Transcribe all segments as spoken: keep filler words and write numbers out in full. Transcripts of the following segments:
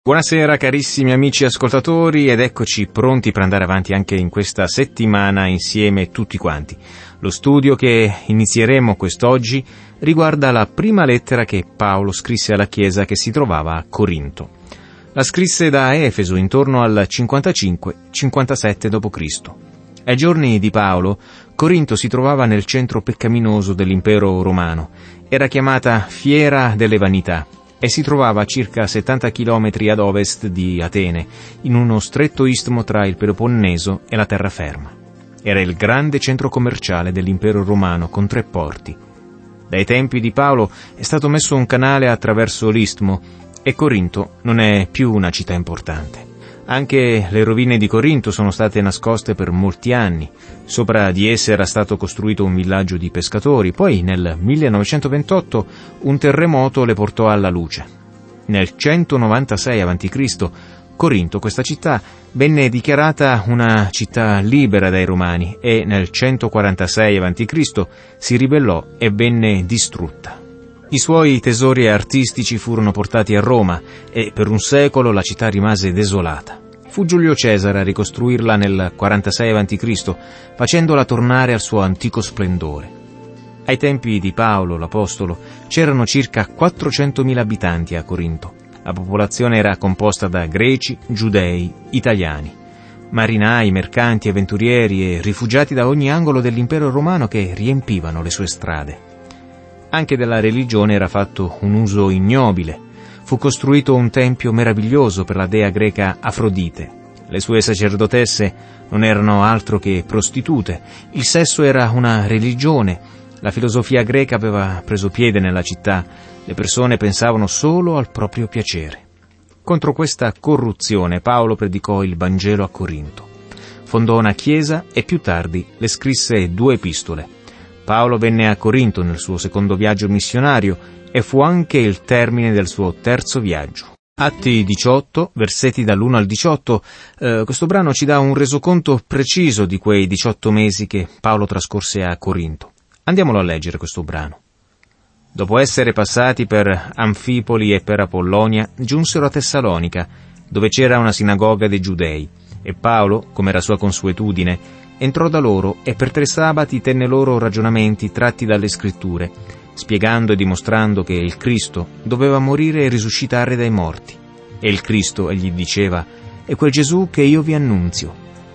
Buonasera carissimi amici ascoltatori ed eccoci pronti per andare avanti anche in questa settimana insieme tutti quanti. Lo studio che inizieremo quest'oggi riguarda la prima lettera che Paolo scrisse alla Chiesa che si trovava a Corinto. La scrisse da Efeso intorno al cinquantacinque cinquantasette dopo Cristo. Ai giorni di Paolo, Corinto si trovava nel centro peccaminoso dell'impero romano. Era chiamata Fiera delle Vanità e si trovava a circa settanta chilometri ad ovest di Atene, in uno stretto istmo tra il Peloponneso e la terraferma. Era il grande centro commerciale dell'impero romano con tre porti. Dai tempi di Paolo è stato messo un canale attraverso l'istmo e Corinto non è più una città importante. Anche le rovine di Corinto sono state nascoste per molti anni. Sopra di esse era stato costruito un villaggio di pescatori, poi nel millenovecentoventotto un terremoto le portò alla luce. Nel centonovantasei avanti Cristo Corinto, questa città, venne dichiarata una città libera dai Romani e nel centoquarantasei avanti Cristo si ribellò e venne distrutta. I suoi tesori artistici furono portati a Roma e per un secolo la città rimase desolata. Fu Giulio Cesare a ricostruirla nel quarantasei avanti Cristo, facendola tornare al suo antico splendore. Ai tempi di Paolo, l'Apostolo, c'erano circa quattrocentomila abitanti a Corinto. La popolazione era composta da greci, giudei, italiani, marinai, mercanti, avventurieri e rifugiati da ogni angolo dell'impero romano che riempivano le sue strade. Anche della religione era fatto un uso ignobile. Fu costruito un tempio meraviglioso per la dea greca Afrodite. Le sue sacerdotesse non erano altro che prostitute. Il sesso era una religione. La filosofia greca aveva preso piede nella città. Le persone pensavano solo al proprio piacere. Contro questa corruzione Paolo predicò il Vangelo a Corinto. Fondò una chiesa e più tardi le scrisse due epistole. Paolo venne a Corinto nel suo secondo viaggio missionario e fu anche il termine del suo terzo viaggio. Atti diciotto, versetti dall'uno al diciotto, eh, questo brano ci dà un resoconto preciso di quei diciotto mesi che Paolo trascorse a Corinto. Andiamolo a leggere questo brano. Dopo essere passati per Anfipoli e per Apollonia, giunsero a Tessalonica, dove c'era una sinagoga dei Giudei, e Paolo, come era sua consuetudine, entrò da loro e per tre sabati tenne loro ragionamenti tratti dalle Scritture, spiegando e dimostrando che il Cristo doveva morire e risuscitare dai morti. E il Cristo, egli diceva, è quel Gesù che io vi annunzio.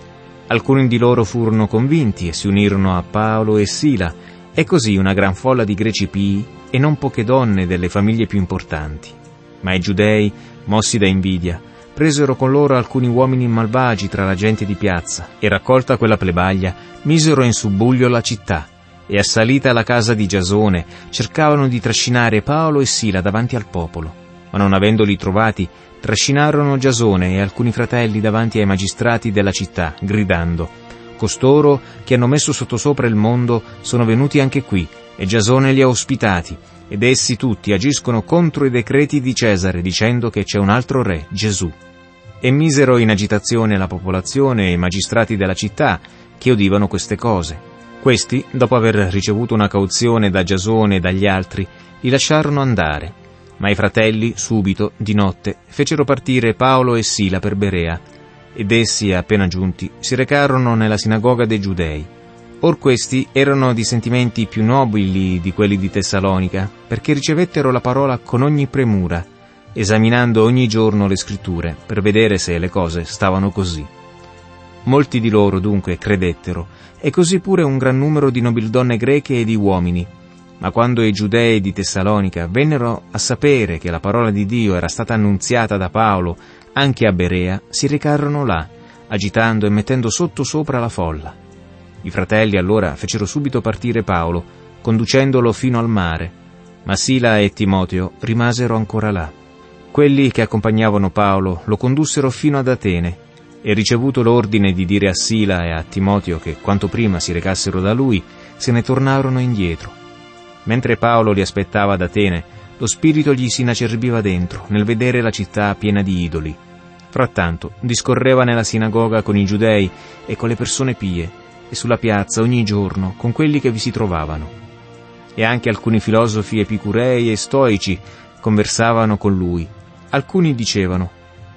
Alcuni di loro furono convinti e si unirono a Paolo e Sila, e così una gran folla di greci pii e non poche donne delle famiglie più importanti. Ma i giudei, mossi da invidia, presero con loro alcuni uomini malvagi tra la gente di piazza e, raccolta quella plebaglia, misero in subbuglio la città e, assalita alla casa di Giasone, cercavano di trascinare Paolo e Sila davanti al popolo. Ma non avendoli trovati, trascinarono Giasone e alcuni fratelli davanti ai magistrati della città, gridando: «Costoro che hanno messo sottosopra il mondo sono venuti anche qui, e Giasone li ha ospitati, ed essi tutti agiscono contro i decreti di Cesare, dicendo che c'è un altro re, Gesù». E misero in agitazione la popolazione e i magistrati della città, che udivano queste cose. Questi, dopo aver ricevuto una cauzione da Giasone e dagli altri, li lasciarono andare. Ma i fratelli, subito, di notte, fecero partire Paolo e Sila per Berea, ed essi, appena giunti, si recarono nella sinagoga dei Giudei. Or questi erano di sentimenti più nobili di quelli di Tessalonica, perché ricevettero la parola con ogni premura, esaminando ogni giorno le Scritture, per vedere se le cose stavano così. Molti di loro dunque credettero, e così pure un gran numero di nobildonne greche e di uomini. Ma quando i giudei di Tessalonica vennero a sapere che la parola di Dio era stata annunziata da Paolo anche a Berea, si recarono là, agitando e mettendo sotto sopra la folla. I fratelli allora fecero subito partire Paolo, conducendolo fino al mare, ma Sila e Timoteo rimasero ancora là. Quelli che accompagnavano Paolo lo condussero fino ad Atene, e ricevuto l'ordine di dire a Sila e a Timoteo che quanto prima si recassero da lui, se ne tornarono indietro. Mentre Paolo li aspettava ad Atene, lo spirito gli si inacerbiva dentro, nel vedere la città piena di idoli. Frattanto discorreva nella sinagoga con i giudei e con le persone pie, e sulla piazza ogni giorno con quelli che vi si trovavano. E anche alcuni filosofi epicurei e stoici conversavano con lui. Alcuni dicevano: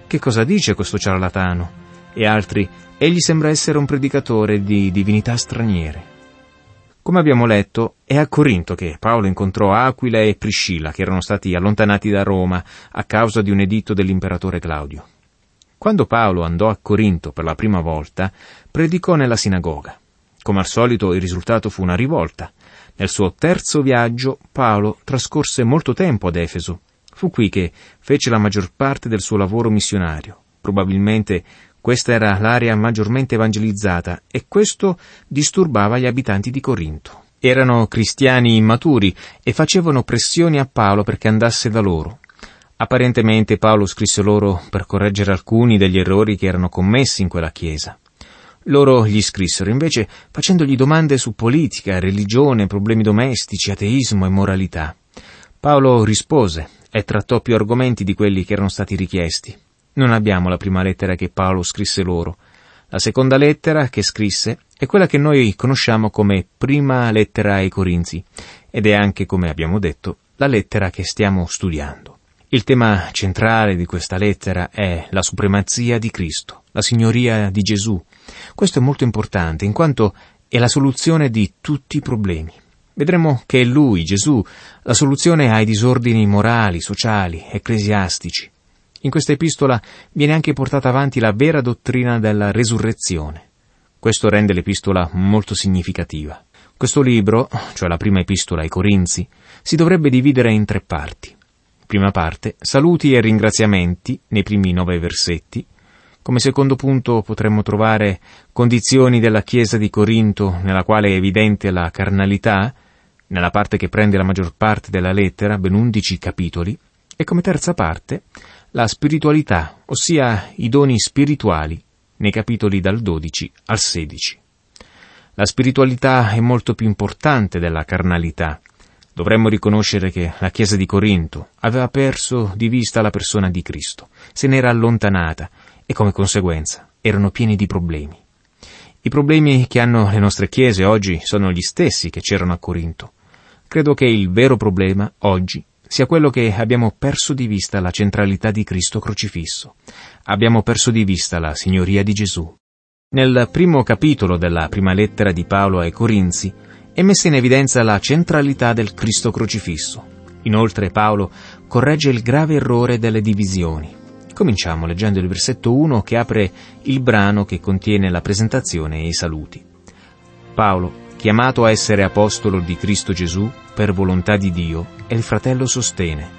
«Che cosa dice questo ciarlatano?» E altri: «Egli sembra essere un predicatore di divinità straniere». Come abbiamo letto, è a Corinto che Paolo incontrò Aquila e Priscilla, che erano stati allontanati da Roma a causa di un editto dell'imperatore Claudio. Quando Paolo andò a Corinto per la prima volta, predicò nella sinagoga. Come al solito, il risultato fu una rivolta. Nel suo terzo viaggio, Paolo trascorse molto tempo ad Efeso. Fu qui che fece la maggior parte del suo lavoro missionario. Probabilmente questa era l'area maggiormente evangelizzata e questo disturbava gli abitanti di Corinto. Erano cristiani immaturi e facevano pressioni a Paolo perché andasse da loro. Apparentemente Paolo scrisse loro per correggere alcuni degli errori che erano commessi in quella chiesa. Loro gli scrissero invece facendogli domande su politica, religione, problemi domestici, ateismo e moralità. Paolo rispose e trattò più argomenti di quelli che erano stati richiesti. Non abbiamo la prima lettera che Paolo scrisse loro. La seconda lettera che scrisse è quella che noi conosciamo come prima lettera ai Corinzi ed è anche, come abbiamo detto, la lettera che stiamo studiando. Il tema centrale di questa lettera è la supremazia di Cristo, la signoria di Gesù. Questo è molto importante in quanto è la soluzione di tutti i problemi. Vedremo che è Lui, Gesù, la soluzione ai disordini morali, sociali, ecclesiastici. In questa epistola viene anche portata avanti la vera dottrina della resurrezione. Questo rende l'epistola molto significativa. Questo libro, cioè la prima epistola ai Corinzi, si dovrebbe dividere in tre parti. Prima parte, saluti e ringraziamenti, nei primi nove versetti. Come secondo punto potremmo trovare condizioni della Chiesa di Corinto, nella quale è evidente la carnalità, nella parte che prende la maggior parte della lettera, ben undici capitoli, e come terza parte, la spiritualità, ossia i doni spirituali, nei capitoli dal dodici al sedici. La spiritualità è molto più importante della carnalità. Dovremmo riconoscere che la Chiesa di Corinto aveva perso di vista la persona di Cristo, se ne era allontanata e come conseguenza erano pieni di problemi. I problemi che hanno le nostre chiese oggi sono gli stessi che c'erano a Corinto. Credo che il vero problema oggi sia quello che abbiamo perso di vista la centralità di Cristo crocifisso. Abbiamo perso di vista la signoria di Gesù. Nel primo capitolo della prima lettera di Paolo ai Corinzi è messa in evidenza la centralità del Cristo crocifisso. Inoltre Paolo corregge il grave errore delle divisioni. Cominciamo leggendo il versetto uno che apre il brano che contiene la presentazione e i saluti. Paolo, chiamato a essere apostolo di Cristo Gesù per volontà di Dio, e il fratello Sostene.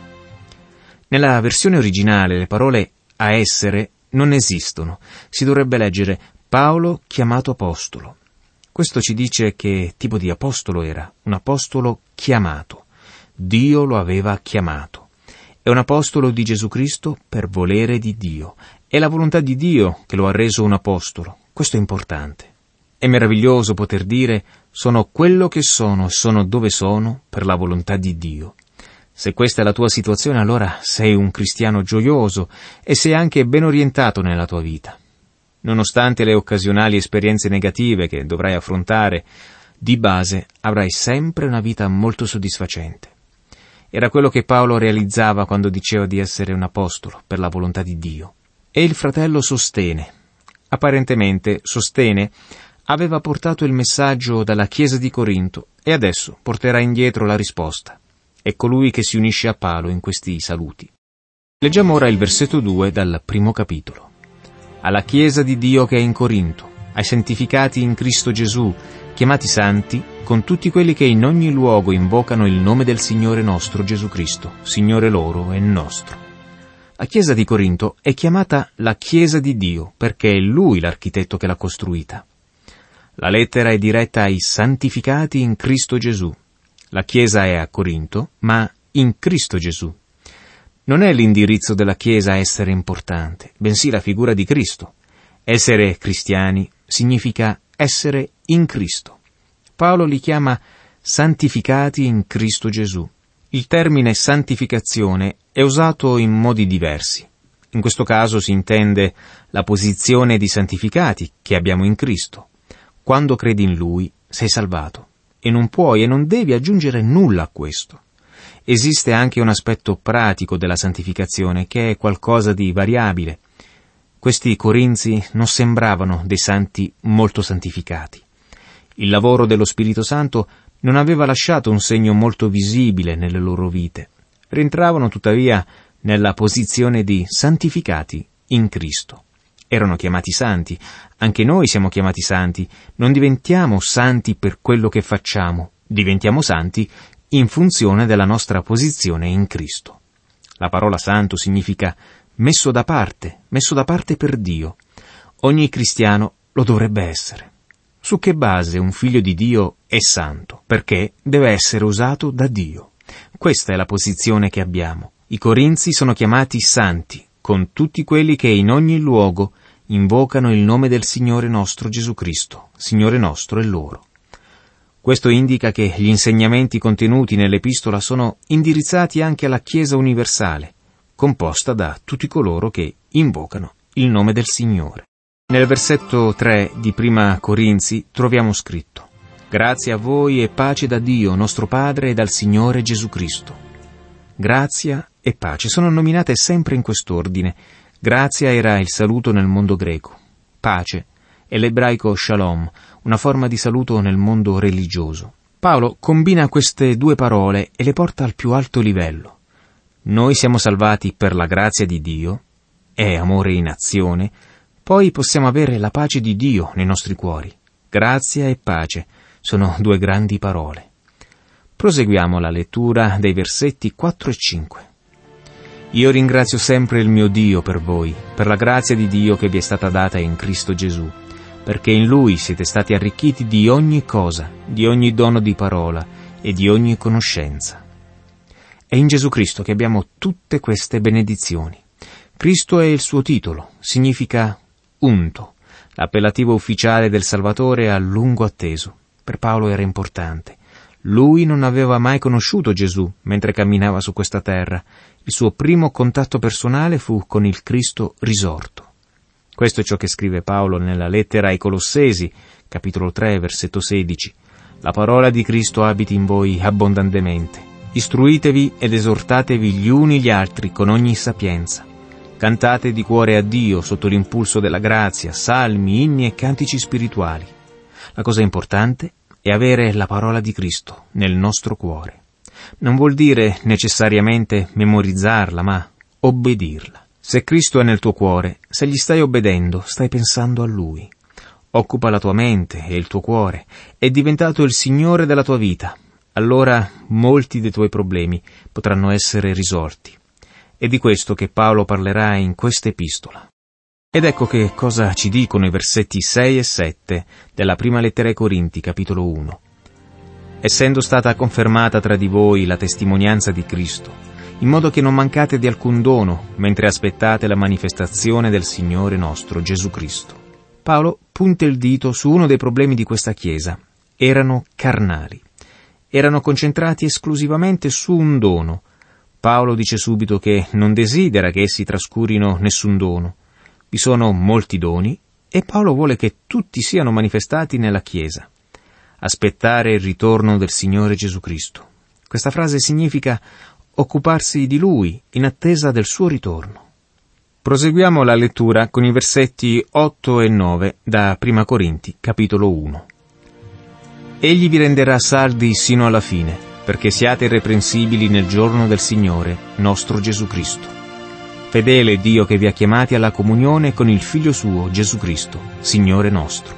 Nella versione originale le parole a essere non esistono. Si dovrebbe leggere Paolo chiamato apostolo. Questo ci dice che tipo di apostolo era, un apostolo chiamato. Dio lo aveva chiamato. È un apostolo di Gesù Cristo per volere di Dio. È la volontà di Dio che lo ha reso un apostolo. Questo è importante. È meraviglioso poter dire sono quello che sono e sono dove sono per la volontà di Dio. Se questa è la tua situazione, allora sei un cristiano gioioso e sei anche ben orientato nella tua vita. Nonostante le occasionali esperienze negative che dovrai affrontare, di base avrai sempre una vita molto soddisfacente. Era quello che Paolo realizzava quando diceva di essere un apostolo per la volontà di Dio. E il fratello Sostene. Apparentemente Sostene aveva portato il messaggio dalla Chiesa di Corinto e adesso porterà indietro la risposta. È colui che si unisce a Paolo in questi saluti. Leggiamo ora il versetto due dal primo capitolo. Alla Chiesa di Dio che è in Corinto, ai santificati in Cristo Gesù, chiamati santi, con tutti quelli che in ogni luogo invocano il nome del Signore nostro Gesù Cristo, Signore loro e nostro. La Chiesa di Corinto è chiamata la Chiesa di Dio perché è Lui l'architetto che l'ha costruita. La lettera è diretta ai santificati in Cristo Gesù. La Chiesa è a Corinto, ma in Cristo Gesù. Non è l'indirizzo della Chiesa essere importante, bensì la figura di Cristo. Essere cristiani significa essere in Cristo. Paolo li chiama santificati in Cristo Gesù. Il termine santificazione è usato in modi diversi. In questo caso si intende la posizione di santificati che abbiamo in Cristo. Quando credi in Lui, sei salvato. E non puoi e non devi aggiungere nulla a questo. Esiste anche un aspetto pratico della santificazione, che è qualcosa di variabile. Questi corinzi non sembravano dei santi molto santificati. Il lavoro dello Spirito Santo non aveva lasciato un segno molto visibile nelle loro vite. Rientravano tuttavia nella posizione di santificati in Cristo. Erano chiamati santi, anche noi siamo chiamati santi. Non diventiamo santi per quello che facciamo, diventiamo santi in funzione della nostra posizione in Cristo. La parola santo significa messo da parte, messo da parte per Dio. Ogni cristiano lo dovrebbe essere. Su che base un figlio di Dio è santo? Perché deve essere usato da Dio. Questa è la posizione che abbiamo. I corinzi sono chiamati santi, con tutti quelli che in ogni luogo invocano il nome del Signore nostro Gesù Cristo, Signore nostro e loro. Questo indica che gli insegnamenti contenuti nell'epistola sono indirizzati anche alla Chiesa universale, composta da tutti coloro che invocano il nome del Signore. Nel versetto tre di Prima Corinzi troviamo scritto: «Grazia a voi e pace da Dio, nostro Padre, e dal Signore Gesù Cristo». Grazia e pace sono nominate sempre in quest'ordine. Grazia era il saluto nel mondo greco. Pace è l'ebraico shalom, una forma di saluto nel mondo religioso. Paolo combina queste due parole e le porta al più alto livello. Noi siamo salvati per la grazia di Dio, è amore in azione, poi possiamo avere la pace di Dio nei nostri cuori. Grazia e pace sono due grandi parole. Proseguiamo la lettura dei versetti quattro e cinque. Io ringrazio sempre il mio Dio per voi, per la grazia di Dio che vi è stata data in Cristo Gesù, perché in Lui siete stati arricchiti di ogni cosa, di ogni dono di parola e di ogni conoscenza. È in Gesù Cristo che abbiamo tutte queste benedizioni. Cristo è il suo titolo, significa unto, l'appellativo ufficiale del Salvatore a lungo atteso. Per Paolo era importante. Lui non aveva mai conosciuto Gesù mentre camminava su questa terra. Il suo primo contatto personale fu con il Cristo risorto. Questo è ciò che scrive Paolo nella lettera ai Colossesi, capitolo tre, versetto sedici. La parola di Cristo abiti in voi abbondantemente. Istruitevi ed esortatevi gli uni gli altri con ogni sapienza. Cantate di cuore a Dio sotto l'impulso della grazia, salmi, inni e cantici spirituali. La cosa importante è avere la parola di Cristo nel nostro cuore. Non vuol dire necessariamente memorizzarla, ma obbedirla. Se Cristo è nel tuo cuore, se gli stai obbedendo, stai pensando a Lui. Occupa la tua mente e il tuo cuore. È diventato il Signore della tua vita. Allora molti dei tuoi problemi potranno essere risolti. È di questo che Paolo parlerà in questa epistola. Ed ecco che cosa ci dicono i versetti sei e sette della prima lettera ai Corinti, capitolo uno. Essendo stata confermata tra di voi la testimonianza di Cristo, in modo che non mancate di alcun dono, mentre aspettate la manifestazione del Signore nostro Gesù Cristo. Paolo punta il dito su uno dei problemi di questa Chiesa. Erano carnali. Erano concentrati esclusivamente su un dono. Paolo dice subito che non desidera che essi trascurino nessun dono. Vi sono molti doni e Paolo vuole che tutti siano manifestati nella Chiesa. Aspettare il ritorno del Signore Gesù Cristo. Questa frase significa occuparsi di Lui in attesa del suo ritorno. Proseguiamo la lettura con i versetti otto e nove da Prima Corinti, capitolo uno. Egli vi renderà saldi sino alla fine, perché siate irreprensibili nel giorno del Signore, nostro Gesù Cristo. Fedele Dio che vi ha chiamati alla comunione con il Figlio suo, Gesù Cristo, Signore nostro.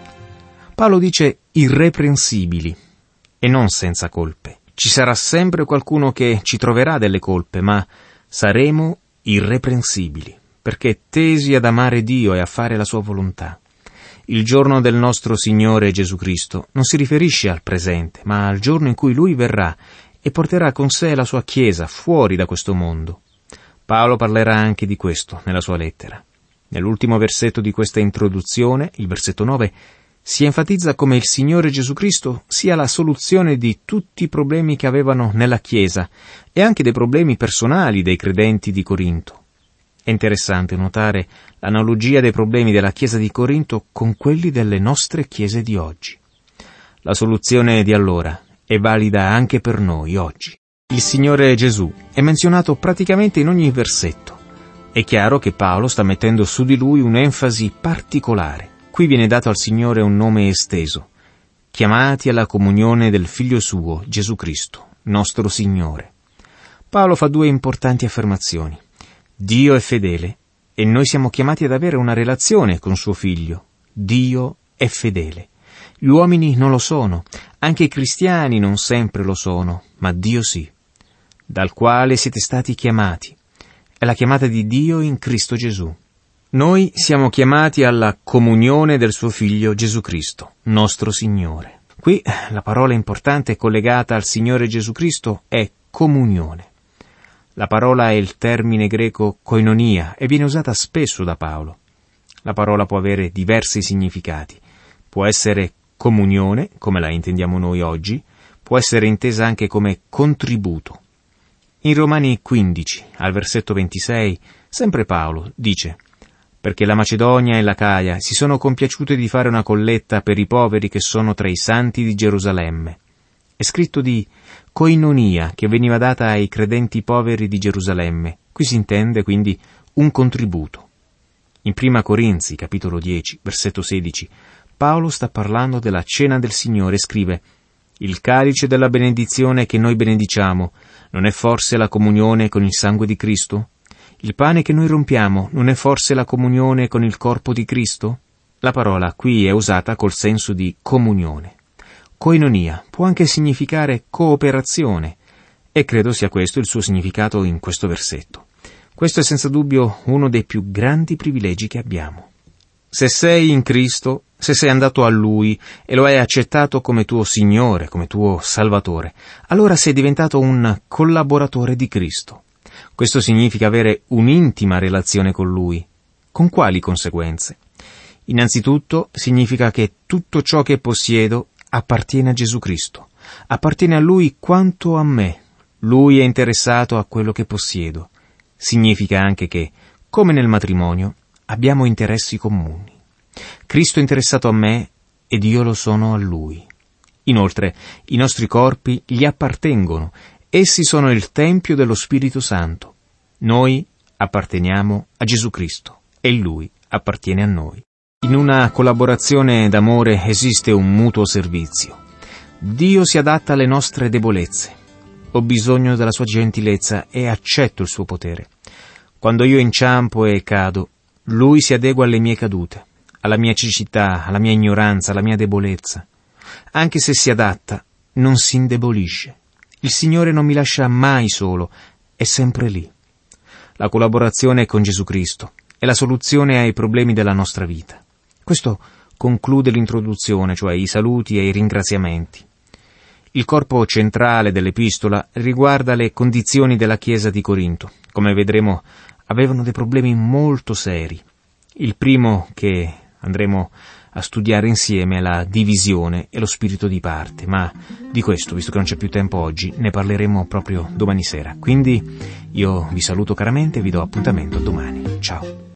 Paolo dice irreprensibili e non senza colpe. Ci sarà sempre qualcuno che ci troverà delle colpe, ma saremo irreprensibili, perché tesi ad amare Dio e a fare la sua volontà. Il giorno del nostro Signore Gesù Cristo non si riferisce al presente, ma al giorno in cui Lui verrà e porterà con sé la sua Chiesa fuori da questo mondo. Paolo parlerà anche di questo nella sua lettera. Nell'ultimo versetto di questa introduzione, il versetto nove, si enfatizza come il Signore Gesù Cristo sia la soluzione di tutti i problemi che avevano nella Chiesa e anche dei problemi personali dei credenti di Corinto. È interessante notare l'analogia dei problemi della Chiesa di Corinto con quelli delle nostre chiese di oggi. La soluzione di allora è valida anche per noi oggi. Il Signore Gesù è menzionato praticamente in ogni versetto. È chiaro che Paolo sta mettendo su di lui un'enfasi particolare. Qui viene dato al Signore un nome esteso, chiamati alla comunione del Figlio suo, Gesù Cristo, nostro Signore. Paolo fa due importanti affermazioni. Dio è fedele e noi siamo chiamati ad avere una relazione con suo Figlio. Dio è fedele. Gli uomini non lo sono, anche i cristiani non sempre lo sono, ma Dio sì, dal quale siete stati chiamati. È la chiamata di Dio in Cristo Gesù. Noi siamo chiamati alla comunione del suo Figlio Gesù Cristo, nostro Signore. Qui la parola importante collegata al Signore Gesù Cristo è comunione. La parola è il termine greco koinonia e viene usata spesso da Paolo. La parola può avere diversi significati. Può essere comunione, come la intendiamo noi oggi, può essere intesa anche come contributo. In Romani quindici, al versetto ventisei, sempre Paolo dice: perché la Macedonia e l'Acaia si sono compiaciute di fare una colletta per i poveri che sono tra i santi di Gerusalemme. È scritto di koinonia che veniva data ai credenti poveri di Gerusalemme. Qui si intende quindi un contributo. In prima Corinzi, capitolo dieci, versetto sedici, Paolo sta parlando della cena del Signore e scrive: il calice della benedizione che noi benediciamo non è forse la comunione con il sangue di Cristo? Il pane che noi rompiamo non è forse la comunione con il corpo di Cristo? La parola qui è usata col senso di comunione. Koinonia può anche significare cooperazione, e credo sia questo il suo significato in questo versetto. Questo è senza dubbio uno dei più grandi privilegi che abbiamo. Se sei in Cristo, se sei andato a Lui e lo hai accettato come tuo Signore, come tuo Salvatore, allora sei diventato un collaboratore di Cristo. Questo significa avere un'intima relazione con Lui. Con quali conseguenze? Innanzitutto significa che tutto ciò che possiedo appartiene a Gesù Cristo. Appartiene a Lui quanto a me. Lui è interessato a quello che possiedo. Significa anche che, come nel matrimonio, abbiamo interessi comuni. Cristo è interessato a me ed io lo sono a Lui. Inoltre, i nostri corpi gli appartengono. Essi sono il Tempio dello Spirito Santo. Noi apparteniamo a Gesù Cristo e Lui appartiene a noi. In una collaborazione d'amore esiste un mutuo servizio. Dio si adatta alle nostre debolezze. Ho bisogno della sua gentilezza e accetto il suo potere. Quando io inciampo e cado, Lui si adegua alle mie cadute, alla mia cecità, alla mia ignoranza, alla mia debolezza. Anche se si adatta, non si indebolisce. Il Signore non mi lascia mai solo, è sempre lì. La collaborazione con Gesù Cristo è la soluzione ai problemi della nostra vita. Questo conclude l'introduzione, cioè i saluti e i ringraziamenti. Il corpo centrale dell'epistola riguarda le condizioni della Chiesa di Corinto. Come vedremo, avevano dei problemi molto seri. Il primo che andremo a studiare insieme è la divisione e lo spirito di parte, ma di questo, visto che non c'è più tempo oggi, ne parleremo proprio domani sera. Quindi io vi saluto caramente e vi do appuntamento domani. Ciao.